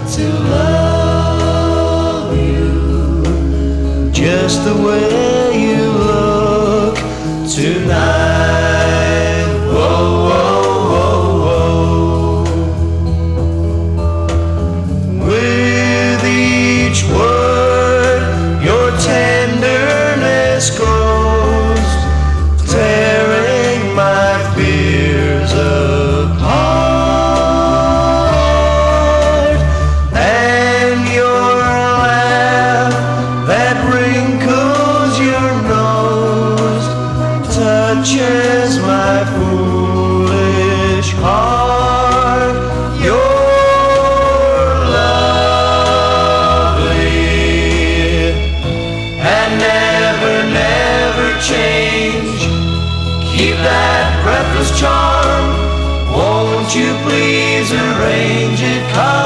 to love you just the way you look tonight. Whoa, whoa, whoa, whoa. With each word, your tenderness grows, tearing my fears apart. And your laugh that wrinkles your nose touches my foolish heart. You're lovely and never, never change. Keep that breathless charm. Won't you please arrange it?